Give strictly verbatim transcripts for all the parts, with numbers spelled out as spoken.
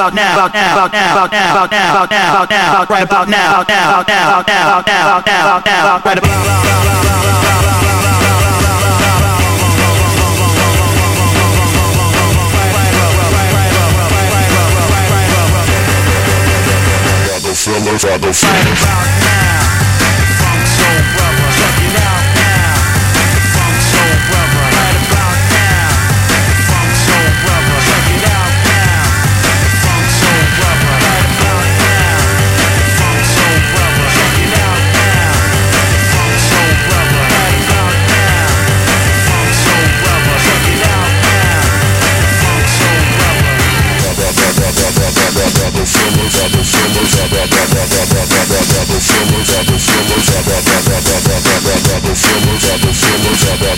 about now, about now, about now, about now, about now, about now, about now, about right about now, about now, about now, about now, about now, about now, about now, about right about. Fillers, I go fillers. Right about now, Funk Soul Brother, check it out now. Funk Soul Brother, right about now. Funk Soul Brother, check it out now. Funk Soul Brother, right about now. Funk Soul Brother, check it out now. Funk Soul Brother, right about now. Funk Soul Brother, check it out now. Funk Soul Brother. The fillers, I go fillers, I go fillers, I go fillers, I go fillers, I go fillers, I go fillers, I go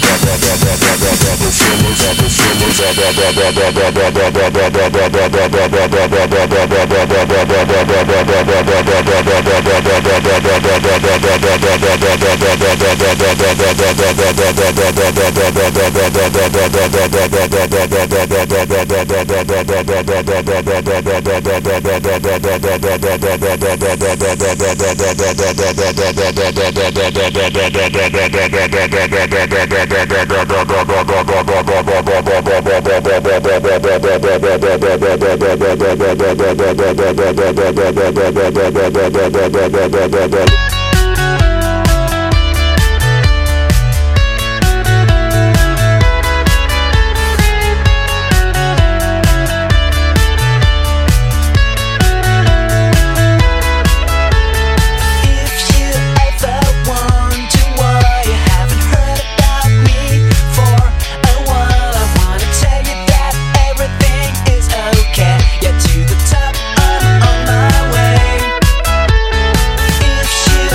If you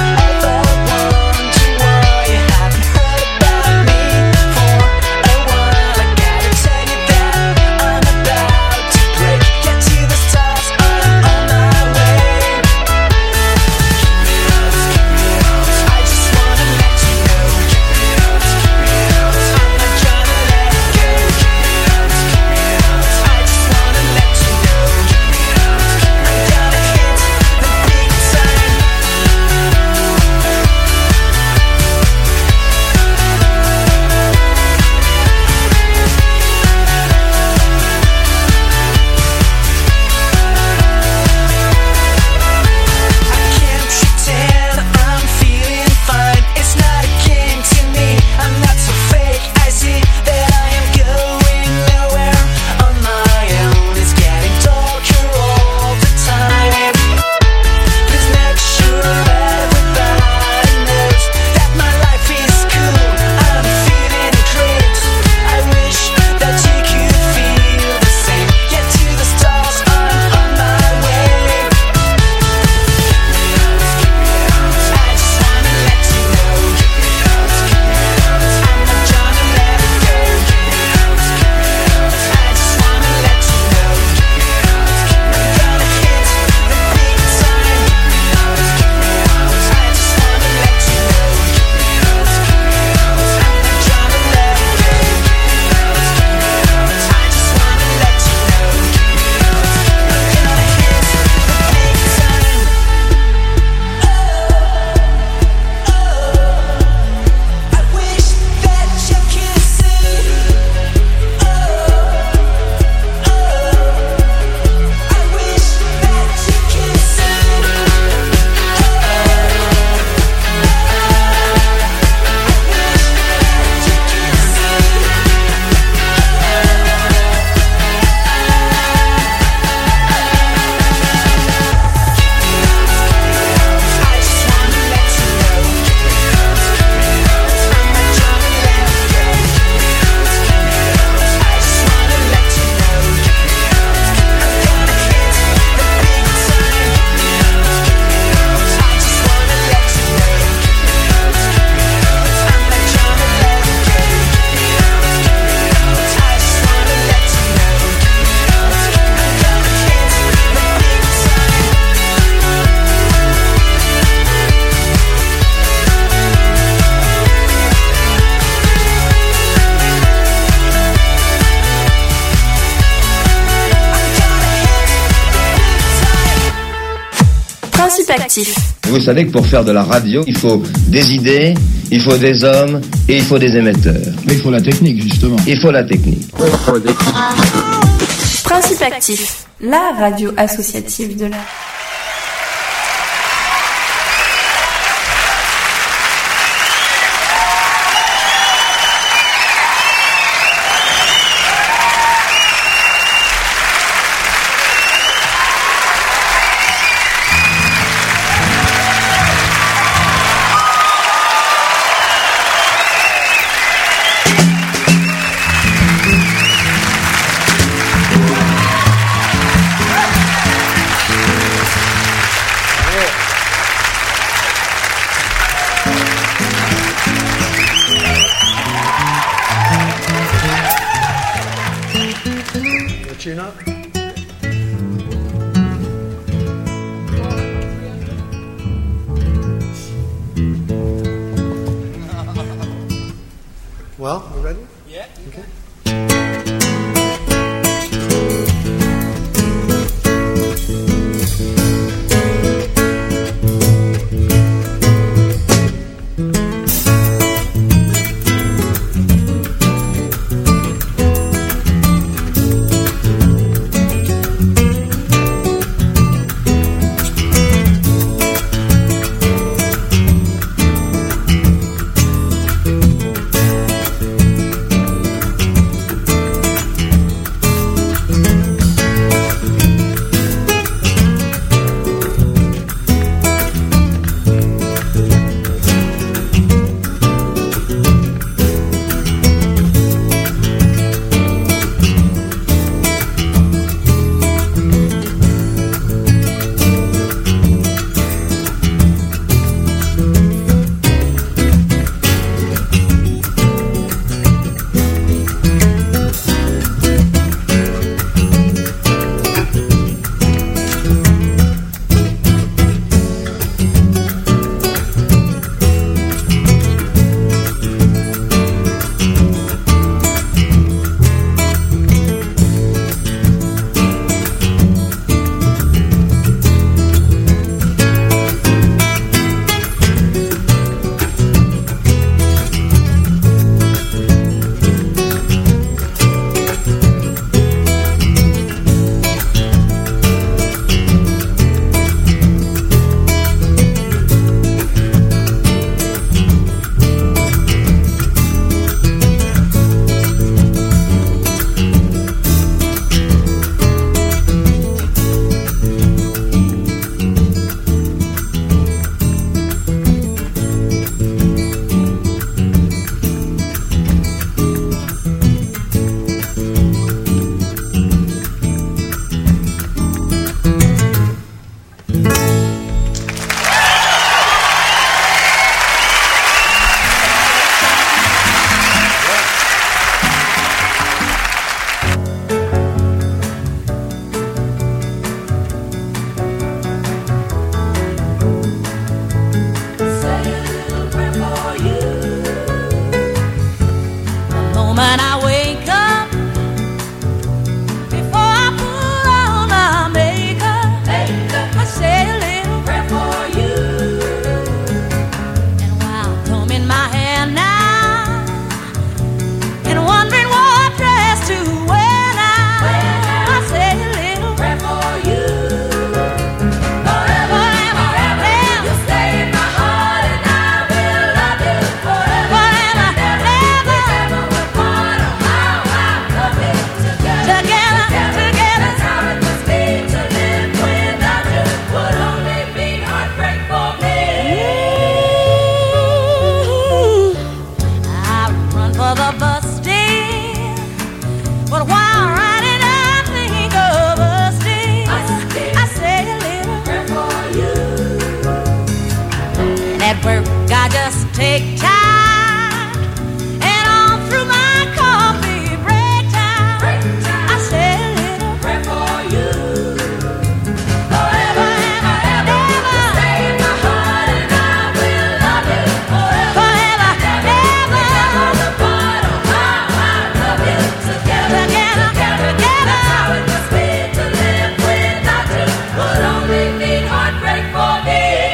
Prospectif. Vous savez que pour faire de la radio, il faut des idées, il faut des hommes et il faut des émetteurs. Mais il faut la technique, justement. Il faut la technique. Principe Actif, la radio associative de la... Well, you ready? Yeah. Okay. Heartbreak for me.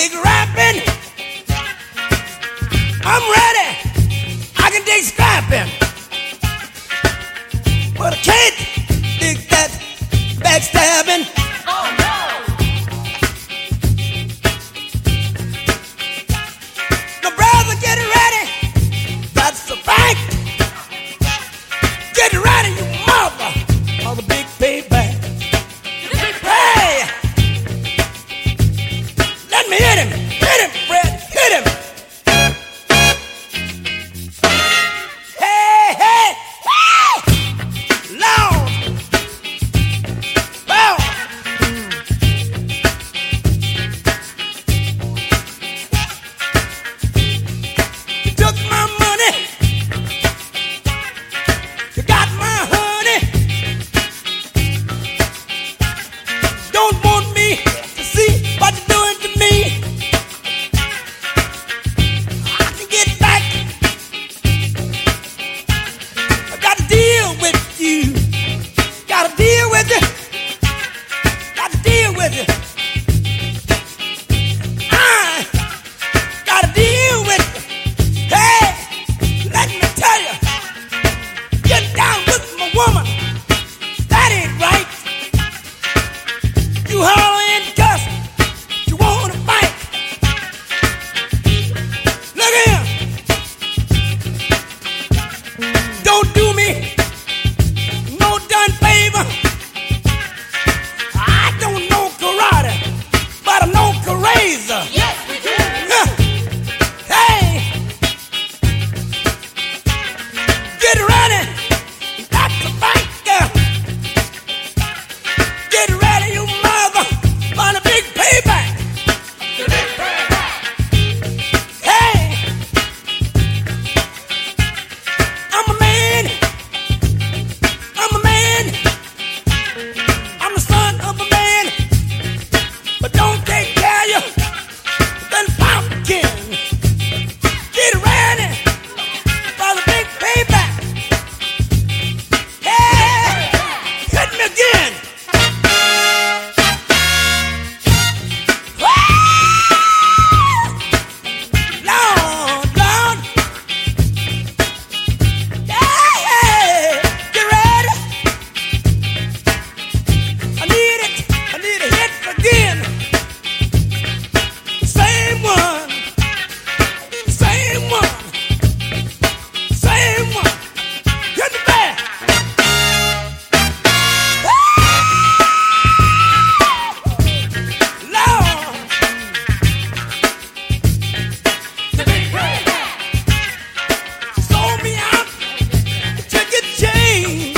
dig rapping. I'm ready. I can dig scrapping. But I can't dig that backstabbing. Oh no! The brother, get ready. That's the fact. Get ready, you mother, for the big payback. Hey! Let me hit him. Hit him, Fred. Hit him. Hey, hey, hey! Loud. Loud. You took my money. You got my honey. Don't want me to see what you're doing to me. I can get back. I got to deal with you. Got to deal with you. Got to deal with you. I got to deal with you. Hey, let me tell you. Get down with my woman. That ain't right. You holler and cuss. You wanna fight. Look here. Don't do me no done favor. I don't know karate, but I know Karaza. Yes, we do. Hey, get ready. Got to fight, girl. Get ready, you mother, for the big payback. The big payback. Hey, I'm a man. I'm a man. I'm the son of a man. But don't take care of you. Then pumpkin. Get ready for the big payback. Hey, hit me again. Lord, Lord. Yeah, get ready. I need it. I need a hit again. Same one. Same one. Same one. Hit me back. Lord. Sold me out to get changed.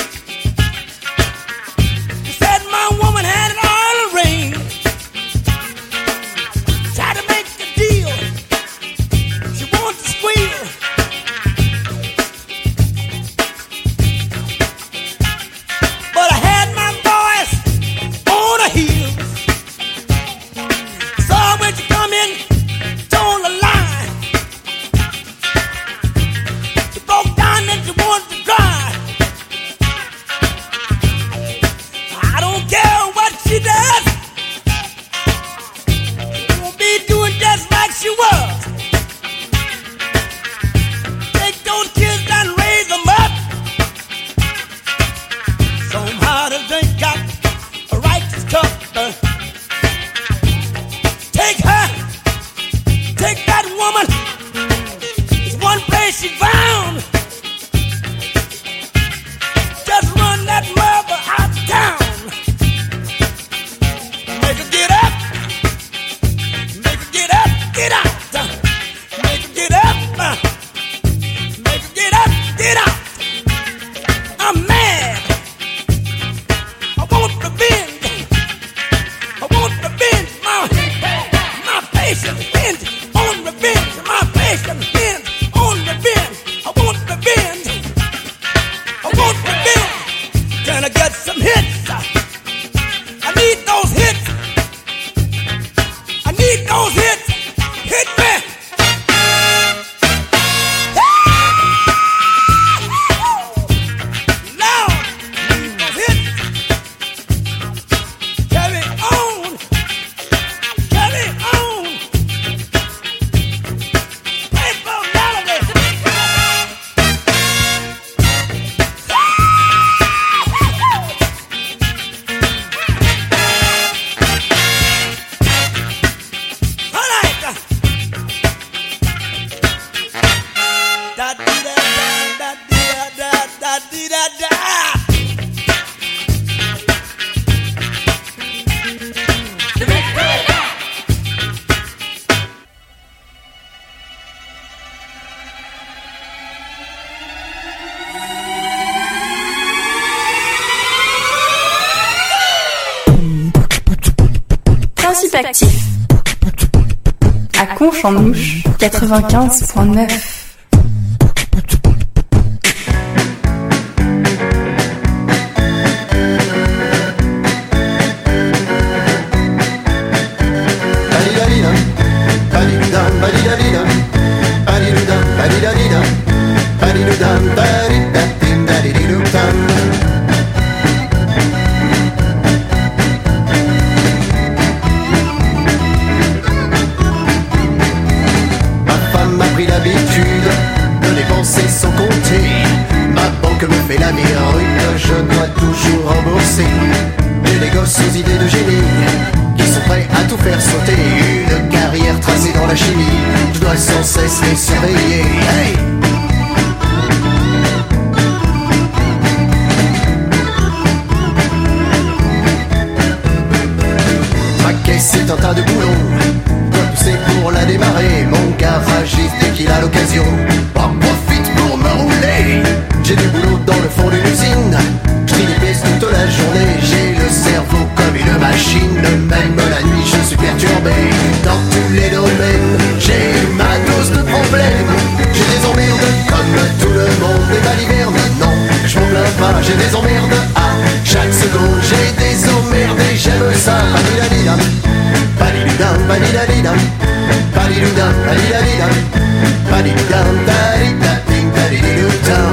Said my woman had it all arranged. Tried to make a deal. She wants to squeal. But I had my boys on her heels. So when she come in, told a lie. She broke down and she wanted to cry. I don't care what she does. She won't be doing just like she was. Take those kids and raise them up. Somehow they got a righteous cup. Take her. Take that woman. It's one place she found. Just run that mother out of town. Make her get up. Make her get up. Get out. Make her get up. Make her get up. Get out. I'm mad. I want revenge. I want revenge. My, my patience bends on revenge. My patience bends on revenge. I want revenge. I want revenge. Can I get some hits? I need those hits. I need those hits. Hit me. Now, need those hits. Carry on. Carry on. Principe actif. À Conche-en-Ouche, quatre-vingt-quinze point neuf. J'ai des gosses aux idées de génie qui sont prêts à tout faire sauter. Une carrière tracée dans la chimie, je dois sans cesse les surveiller. Hey! Ma caisse est un tas de boulons, dois pousser pour la démarrer. Mon garagiste dès qu'il a l'occasion en profite pour me rouler. J'ai du boulot dans le fond d'une usine, je trie les pièces toute la journée. J'ai le cerveau comme une machine, même la nuit je suis perturbé. Dans tous les domaines, j'ai ma dose de problèmes. J'ai des emmerdes comme tout le monde. Et baliverne, non, je m'en plains pas. J'ai des emmerdes à chaque seconde. J'ai des emmerdes et j'aime ça. Badidadidam, badididam, badidadidam, badididam, badidadidam, badididam, badidadidam, badididam.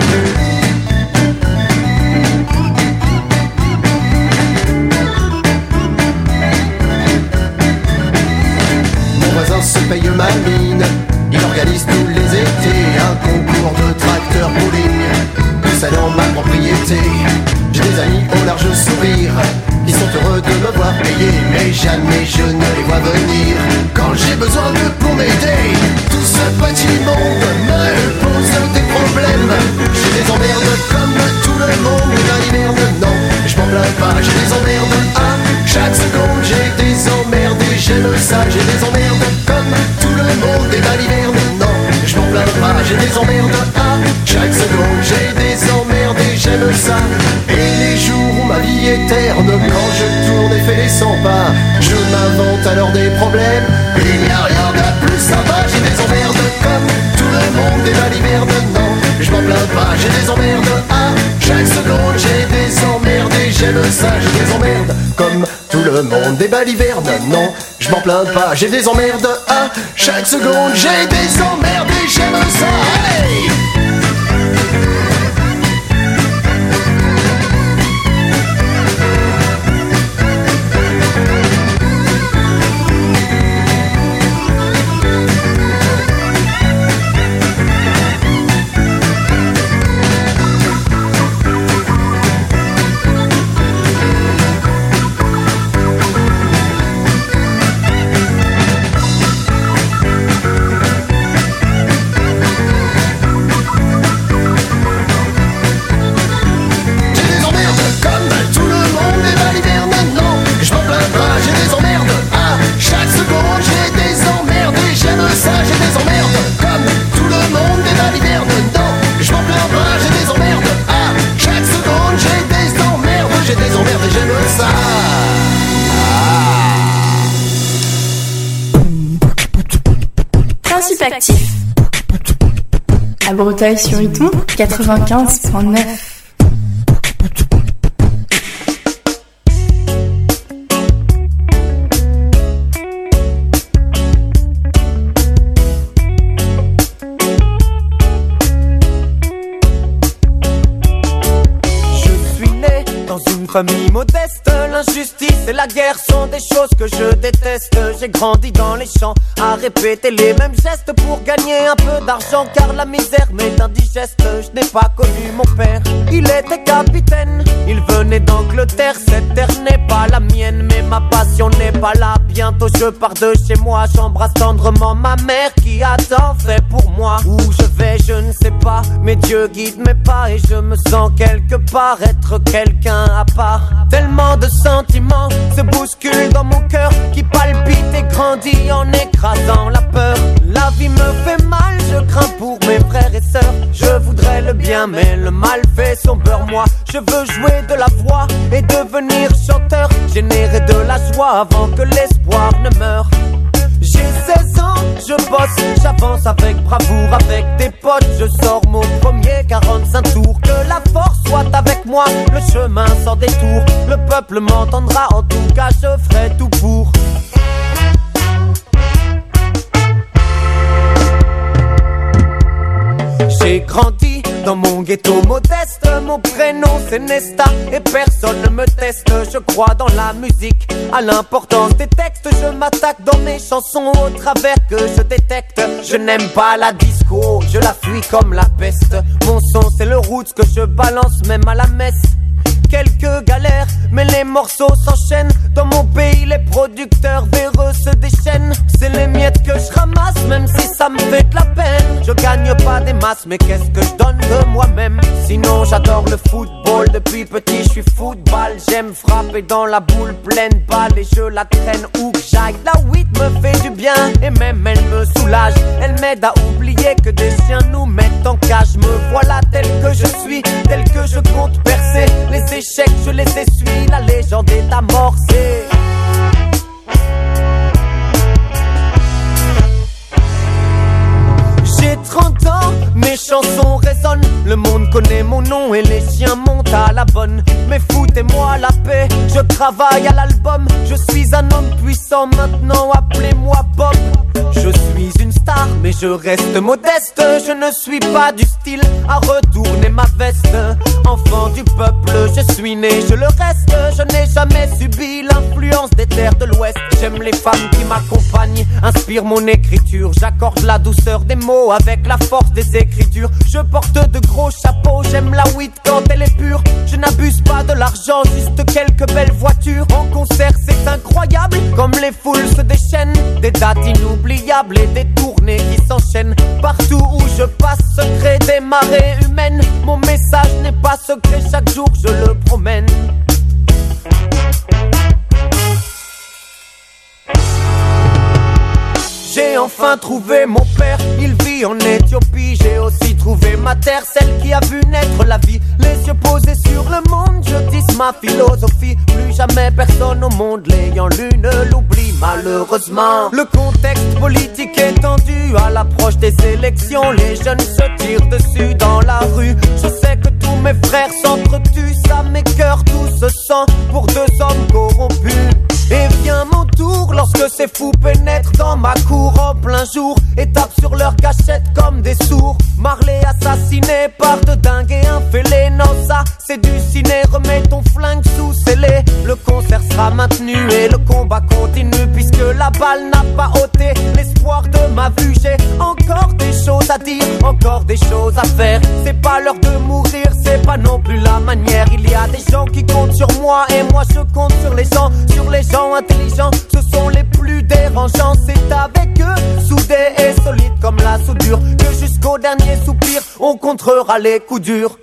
Se paye ma mine, il organise tous les étés un concours de tracteur bowling, tout ça dans ma propriété. J'ai des amis au large sourire qui sont heureux de me voir payer, mais jamais je ne les vois venir quand j'ai besoin d'eux pour m'aider. Tout ce petit monde me pose des problèmes. J'ai des emmerdes comme tout le monde, mais dans l'hiverne, non, je m'en plains pas. J'ai des emmerdes à chaque seconde, j'ai des emmerdes et j'aime ça. J'ai des emmerdes comme tout le monde, et dans l'hiverne, non, je m'en plains pas. J'ai des emmerdes à chaque seconde, j'ai des emmerdes et j'aime ça. Et les jours où ma vie est terne, quand je tourne et fais les cent pas, je m'invente alors des problèmes. Il n'y a rien de plus sympa. J'ai des emmerdes comme tout le monde, et dans l'hiverne, non, je m'en plains pas. J'ai des emmerdes à chaque seconde, j'ai des emmerdes et j'aime ça. J'ai des emmerdes comme tout le monde, et bah l'hiverne, non, je m'en plains pas. J'ai des emmerdes à chaque seconde, j'ai des emmerdes et j'aime ça. Hey! Principe actif. À Breteuil-sur-Iton, quatre-vingt-quinze point neuf. Famille modeste, l'injustice et la guerre sont des choses que je déteste. J'ai grandi dans les champs à répéter les mêmes gestes pour gagner un peu d'argent, car la misère m'est indigeste. Je n'ai pas connu mon père, il était capitaine, il venait d'Angleterre. Cette terre n'est pas la mienne, mais ma passion n'est pas là. Bientôt je pars de chez moi, j'embrasse tendrement ma mère qui a tant fait pour moi. Où je vais je ne sais pas, mais Dieu guide mes pas et je me sens quelque part être quelqu'un à part. Tellement de sentiments se bousculent dans mon cœur qui palpite et grandit en écrasant la peur. La vie me fait mal, je crains pour mes frères et sœurs. Je voudrais le bien mais le mal fait son beurre. Moi je veux jouer de la voix et devenir chanteur. générer de la joie avant que l'espoir ne meure. J'ai seize ans, je bosse, j'avance avec bravoure, avec des potes, je sors mon premier quarante-cinq tours. Que la force soit avec moi, le chemin sans détour. Le peuple m'entendra, en tout cas je ferai tout pour. J'ai grandi dans mon ghetto modeste, mon prénom c'est Nesta et personne ne me teste. Je crois dans la musique, à l'importance des textes. Je m'attaque dans mes chansons au travers que je détecte. Je n'aime pas la disco, je la fuis comme la peste. Mon son c'est le roots que je balance même à la messe. Quelques galères, mais les morceaux s'enchaînent. Dans mon pays, les producteurs véreux se déchaînent. C'est les miettes que je ramasse, même si ça me fait de la peine. Je gagne pas des masses, mais qu'est-ce que je donne de moi-même? Sinon, j'adore le football. Depuis petit, je suis football. J'aime frapper dans la boule pleine balle et je la traîne où que j'aille. La weed me fait du bien et même elle me soulage. Elle m'aide à oublier que des chiens nous mettent en cage. Me voilà tel que je suis, tel que je compte percer. Les échecs, je les essuie, la légende est amorcée. J'ai trente ans, mes chansons résonnent. Le monde connaît mon nom et les chiens montent à la bonne. Mais foutez-moi la paix, je travaille à l'album. Je suis un homme puissant maintenant, appelez-moi Bob. Je suis une star, mais je reste modeste. Je ne suis pas du style à retourner ma veste. Enfant du peuple, je suis né, je le reste. Je n'ai jamais subi l'influence des terres de l'Ouest. J'aime les femmes qui m'accompagnent, inspirent mon écriture. J'accorde la douceur des mots avec la force des écritures. Je porte de gros chapeaux, j'aime la weed quand elle est pure. Je n'abuse pas de l'argent, juste quelques belles voitures. En concert c'est incroyable, comme les foules se déchaînent. Des dates inoubliables et des tournées qui s'enchaînent. Partout où je passe se créent des marées humaines. Mon message n'est pas secret, chaque jour je le promène. J'ai enfin trouvé mon père, il vit en Éthiopie. J'ai aussi trouvé ma terre, celle qui a vu naître la vie. Les yeux posés sur le monde, je dis ma philosophie. Plus jamais personne au monde l'ayant lu ne l'oublie malheureusement. Le contexte politique est tendu à l'approche des élections. Les jeunes se tirent dessus dans la rue. Je sais que tous mes frères s'entretuent, ça m'écœure, tout se sent pour deux hommes corrompus. Et vient mon tour lorsque ces fous pénètrent dans ma cour en plein jour et tapent sur leur cachette comme des sourds. Marley assassiné par de dingues et un fêlé. Non ça c'est du ciné, remets ton flingue sous scellé. Le concert sera maintenu et le combat continue, puisque la balle n'a pas ôté l'espoir de ma vue. J'ai encore des choses à dire, encore des choses à faire. C'est pas l'heure de mourir, c'est pas non plus la manière. Il y a des gens qui comptent sur moi et moi je compte sur les gens. Sur les gens intelligents, ce sont les plus dérangeants. C'est avec eux, soudés et solides comme la soudure, que jusqu'au dernier soupir, on contrera les coups durs.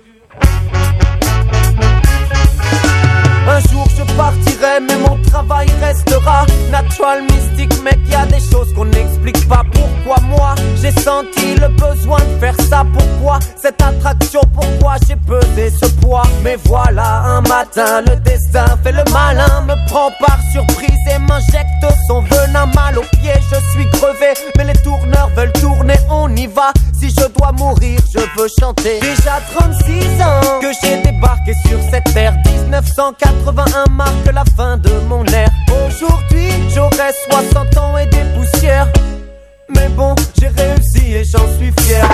Un jour je partirai, mais mon travail restera natural, mystique, mec, y a des choses qu'on n'explique pas. Pourquoi moi, j'ai senti le besoin de faire ça? Pourquoi cette attraction? Pourquoi j'ai pesé ce poids? Mais voilà, un matin, le destin fait le malin, me prend par surprise et m'injecte son venin. Mal aux pieds, je suis crevé, mais les tourneurs veulent tourner, on y va. Si je dois mourir, je veux chanter. Déjà trente-six ans que j'ai débarqué sur cette terre. Dix-neuf cent quatre-vingt-un marque la fin de mon ère. Aujourd'hui, j'aurai soixante ans et des poussières. Mais bon, j'ai réussi et j'en suis fier.